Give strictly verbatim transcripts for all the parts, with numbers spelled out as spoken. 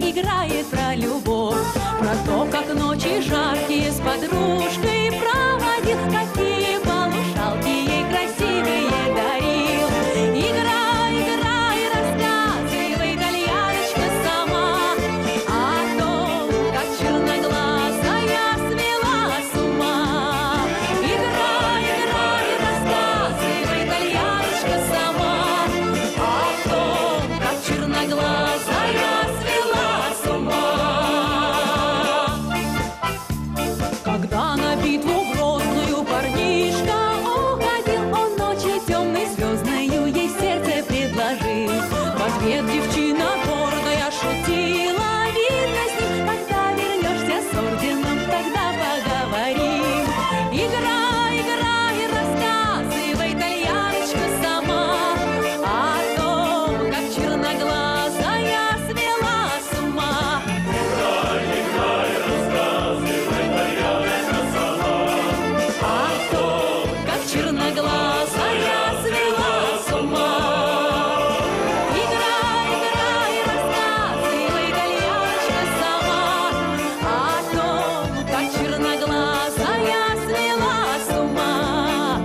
играет про любовь, про то, как ночи жаркие с подружкой проводил, какие полушалки ей красивые дарил. Играй, играй, рассказывай, кальяночка, сама о том, как черноглазая свела с ума. Играй, играй, рассказывай, кальяночка, сама о том, как черноглазая свела с ума. Когда на битву грозную парнишка уходил, он ночью темной звездною ей сердце предложил. В ответ девчина гордая шутила: видно, с ним, когда вернешься с орденом, тогда поговорим. Играй, играй, рассказывай, кальяночка, сама о том, как черноглазая свела с ума. Играй, играй, рассказывай, кальяночка, сама О том, как черноглазая свела с ума. Играй, играй, рассказывай, кальяночка, сама о том, как черноглазая свела с ума.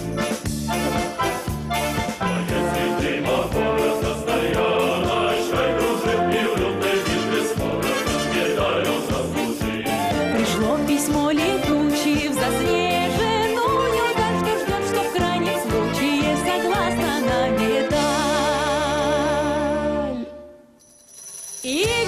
Если ты могла настоящей дружбы, минутной лишь бесспорно, медалью заслужи. Пришло письмо летучее в заснеженную даль, что ждет, что в крайнем случае согласна на медаль. И